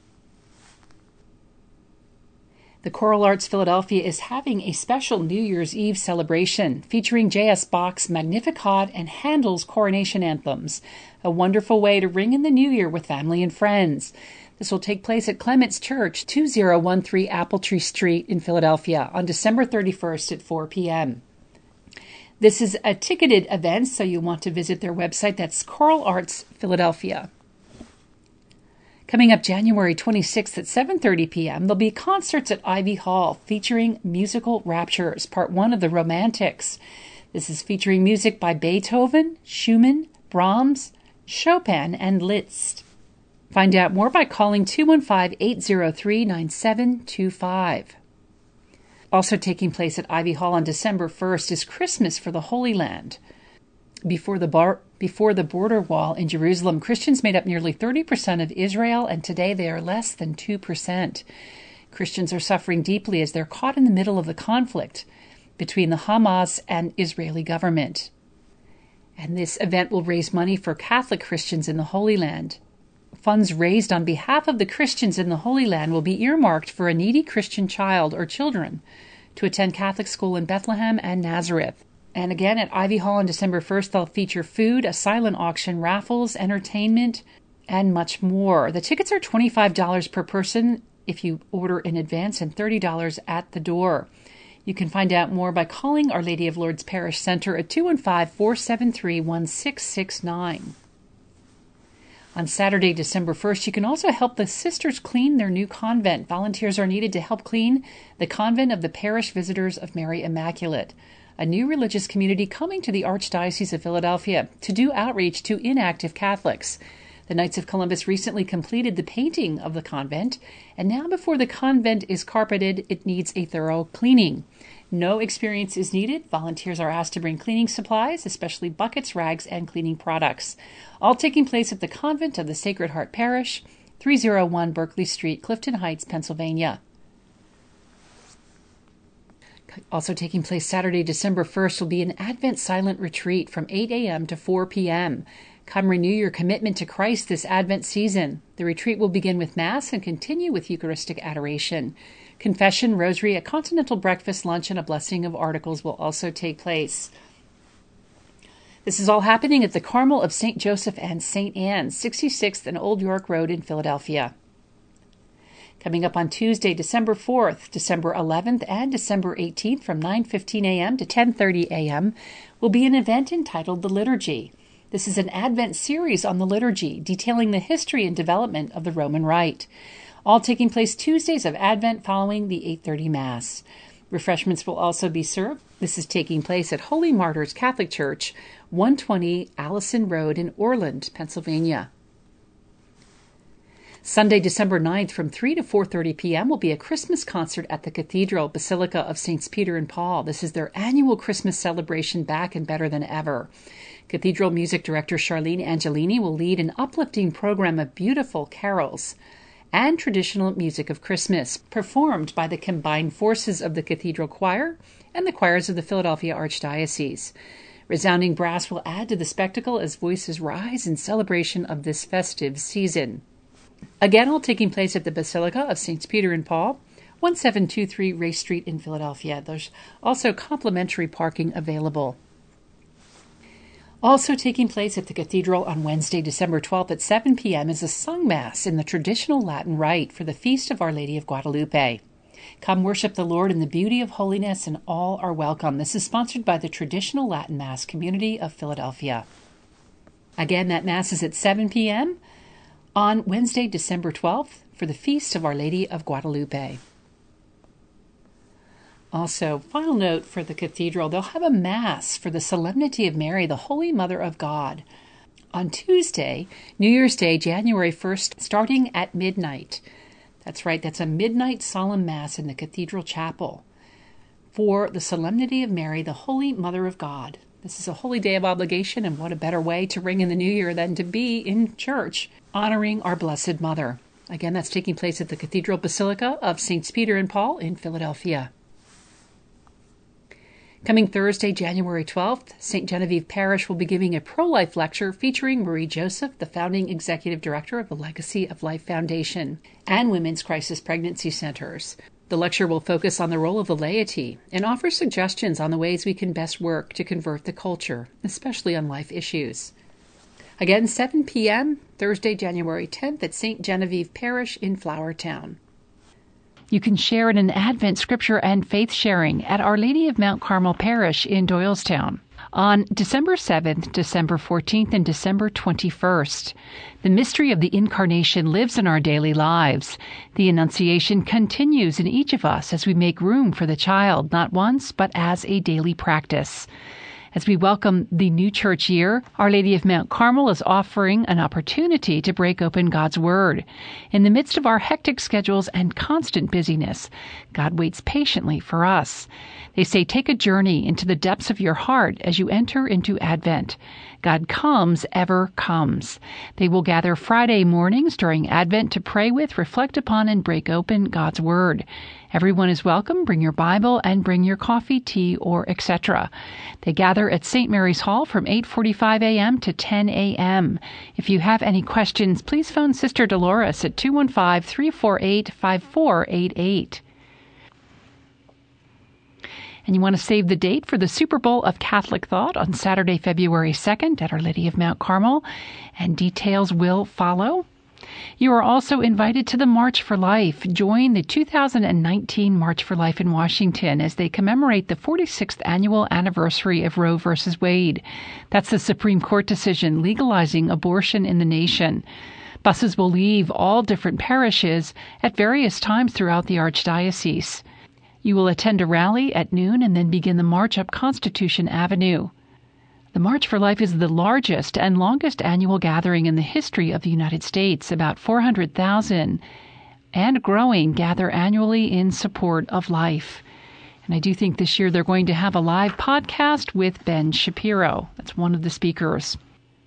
The Choral Arts Philadelphia is having a special New Year's Eve celebration featuring J S. Bach's Magnificat and Handel's Coronation Anthems, a wonderful way to ring in the new year with family and friends. This will take place at Clements Church, two oh one three Apple Tree Street in Philadelphia on December thirty-first at four p.m. This is a ticketed event, so you'll want to visit their website. That's Choral Arts Philadelphia. Coming up January twenty-sixth at seven thirty p.m., there'll be concerts at Ivy Hall featuring Musical Raptures, Part one of the Romantics. This is featuring music by Beethoven, Schumann, Brahms, Chopin, and Liszt. Find out more by calling two one five, eight zero three, nine seven two five. Also taking place at Ivy Hall on December first is Christmas for the Holy Land. Before the, bar, before the border wall in Jerusalem, Christians made up nearly thirty percent of Israel, and today they are less than two percent. Christians are suffering deeply as they're caught in the middle of the conflict between the Hamas and Israeli government. And this event will raise money for Catholic Christians in the Holy Land. Funds raised on behalf of the Christians in the Holy Land will be earmarked for a needy Christian child or children to attend Catholic school in Bethlehem and Nazareth. And again, at Ivy Hall on December first, they'll feature food, a silent auction, raffles, entertainment, and much more. The tickets are twenty-five dollars per person if you order in advance and thirty dollars at the door. You can find out more by calling Our Lady of Lourdes Parish Center at two one five, four seven three, one six six nine. On Saturday, December first, you can also help the sisters clean their new convent. Volunteers are needed to help clean the convent of the Parish Visitors of Mary Immaculate, a new religious community coming to the Archdiocese of Philadelphia to do outreach to inactive Catholics. The Knights of Columbus recently completed the painting of the convent, and now before the convent is carpeted, it needs a thorough cleaning. No experience is needed. Volunteers are asked to bring cleaning supplies, especially buckets, rags, and cleaning products. All taking place at the Convent of the Sacred Heart Parish, three oh one Berkeley Street, Clifton Heights, Pennsylvania. Also taking place Saturday, December first, will be an Advent Silent Retreat from eight a.m. to four p.m. Come renew your commitment to Christ this Advent season. The retreat will begin with Mass and continue with Eucharistic adoration. Confession, rosary, a continental breakfast, lunch, and a blessing of articles will also take place. This is all happening at the Carmel of Saint Joseph and Saint Anne, sixty-sixth and Old York Road in Philadelphia. Coming up on Tuesday, December fourth, December eleventh, and December eighteenth from nine fifteen a.m. to ten thirty a.m. will be an event entitled The Liturgy. This is an Advent series on the liturgy, detailing the history and development of the Roman Rite. All taking place Tuesdays of Advent following the eight thirty Mass. Refreshments will also be served. This is taking place at Holy Martyrs Catholic Church, one twenty Allison Road in Orland, Pennsylvania. Sunday, December ninth from three to four thirty p.m. will be a Christmas concert at the Cathedral Basilica of Saints Peter and Paul. This is their annual Christmas celebration, back and better than ever. Cathedral Music Director Charlene Angelini will lead an uplifting program of beautiful carols and traditional music of Christmas, performed by the combined forces of the Cathedral Choir and the choirs of the Philadelphia Archdiocese. Resounding brass will add to the spectacle as voices rise in celebration of this festive season. Again, all taking place at the Basilica of Saints Peter and Paul, seventeen twenty-three Race Street in Philadelphia. There's also complimentary parking available. Also taking place at the Cathedral on Wednesday, December twelfth at seven p.m. is a sung Mass in the traditional Latin Rite for the Feast of Our Lady of Guadalupe. Come worship the Lord in the beauty of holiness, and all are welcome. This is sponsored by the Traditional Latin Mass Community of Philadelphia. Again, that Mass is at seven p.m. on Wednesday, December twelfth for the Feast of Our Lady of Guadalupe. Also, final note for the Cathedral, they'll have a Mass for the Solemnity of Mary, the Holy Mother of God, on Tuesday, New Year's Day, January first, starting at midnight. That's right, that's a midnight solemn Mass in the Cathedral Chapel for the Solemnity of Mary, the Holy Mother of God. This is a holy day of obligation, and what a better way to ring in the new year than to be in church, honoring our Blessed Mother. Again, that's taking place at the Cathedral Basilica of Saints Peter and Paul in Philadelphia. Coming Thursday, January twelfth, Saint Genevieve Parish will be giving a pro-life lecture featuring Marie Joseph, the founding executive director of the Legacy of Life Foundation and Women's Crisis Pregnancy Centers. The lecture will focus on the role of the laity and offer suggestions on the ways we can best work to convert the culture, especially on life issues. Again, seven p.m., Thursday, January tenth at Saint Genevieve Parish in Flourtown. You can share in an Advent scripture and faith sharing at Our Lady of Mount Carmel Parish in Doylestown on December seventh, December fourteenth, and December twenty-first. The mystery of the Incarnation lives in our daily lives. The Annunciation continues in each of us as we make room for the child, not once, but as a daily practice. As we welcome the new church year, Our Lady of Mount Carmel is offering an opportunity to break open God's Word. In the midst of our hectic schedules and constant busyness, God waits patiently for us. They say, take a journey into the depths of your heart as you enter into Advent. God comes, ever comes. They will gather Friday mornings during Advent to pray with, reflect upon, and break open God's Word. Everyone is welcome. Bring your Bible and bring your coffee, tea, or et cetera. They gather at Saint Mary's Hall from eight forty-five a.m. to ten a.m. If you have any questions, please phone Sister Dolores at two one five, three four eight, five four eight eight. And you want to save the date for the Super Bowl of Catholic Thought on Saturday, February second at Our Lady of Mount Carmel, and details will follow. You are also invited to the March for Life. Join the two thousand nineteen March for Life in Washington as they commemorate the forty-sixth annual anniversary of Roe versus Wade. That's the Supreme Court decision legalizing abortion in the nation. Buses will leave all different parishes at various times throughout the Archdiocese. You will attend a rally at noon and then begin the march up Constitution Avenue. The March for Life is the largest and longest annual gathering in the history of the United States. About four hundred thousand and growing gather annually in support of life. And I do think this year they're going to have a live podcast with Ben Shapiro. That's one of the speakers.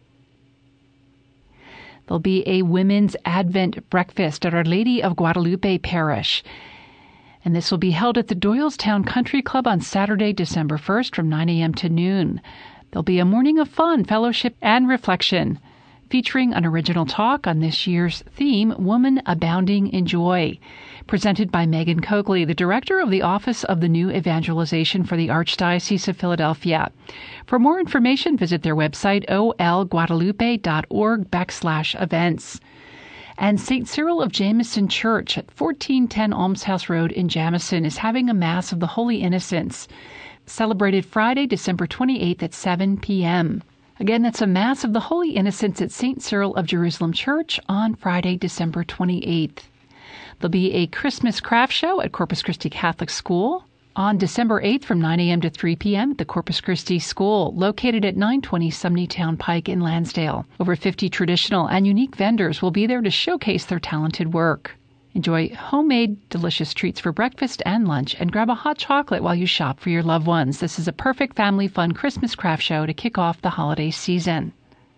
There'll be a women's Advent breakfast at Our Lady of Guadalupe Parish. And this will be held at the Doylestown Country Club on Saturday, December first from nine a.m. to noon. There'll be a morning of fun, fellowship, and reflection, featuring an original talk on this year's theme, Woman Abounding in Joy, presented by Megan Coakley, the director of the Office of the New Evangelization for the Archdiocese of Philadelphia. For more information, visit their website, olguadalupe.org backslash events. And Saint Cyril of Jamison Church at fourteen ten Almshouse Road in Jamison is having a Mass of the Holy Innocents, celebrated Friday, December twenty-eighth at seven p.m. Again, that's a Mass of the Holy Innocents at Saint Cyril of Jerusalem Church on Friday, December twenty-eighth. There'll be a Christmas craft show at Corpus Christi Catholic School on December eighth from nine a.m. to three p.m. at the Corpus Christi School, located at nine twenty Sumneytown Pike in Lansdale. Over fifty traditional and unique vendors will be there to showcase their talented work. Enjoy homemade, delicious treats for breakfast and lunch, and grab a hot chocolate while you shop for your loved ones. This is a perfect family fun Christmas craft show to kick off the holiday season.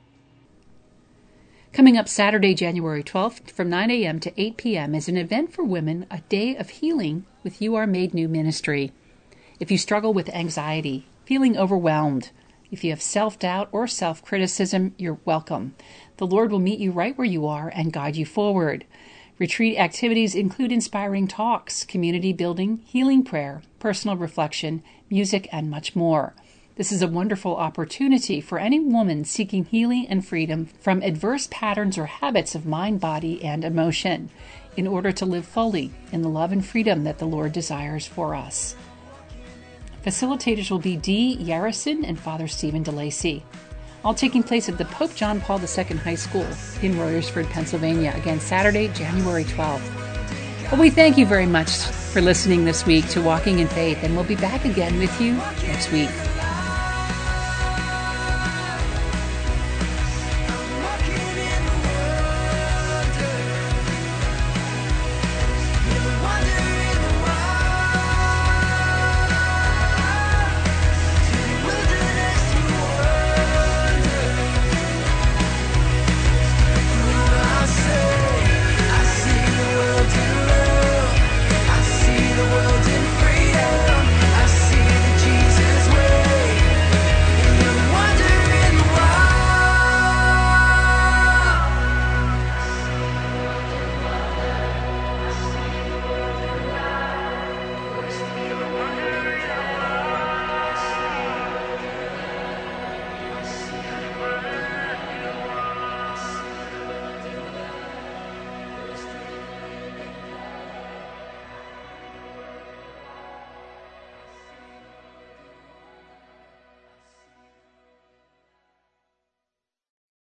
Coming up Saturday, January twelfth, from nine a.m. to eight p.m. is an event for women, a day of healing with You Are Made New Ministry. If you struggle with anxiety, feeling overwhelmed, if you have self-doubt or self-criticism, you're welcome. The Lord will meet you right where you are and guide you forward. Retreat activities include inspiring talks, community building, healing prayer, personal reflection, music, and much more. This is a wonderful opportunity for any woman seeking healing and freedom from adverse patterns or habits of mind, body, and emotion in order to live fully in the love and freedom that the Lord desires for us. Facilitators will be Dee Yarrison and Father Stephen DeLacy, all taking place at the Pope John Paul the Second High School in Royersford, Pennsylvania. Again, Saturday, January twelfth. Well, we thank you very much for listening this week to Walking in Faith, and we'll be back again with you next week.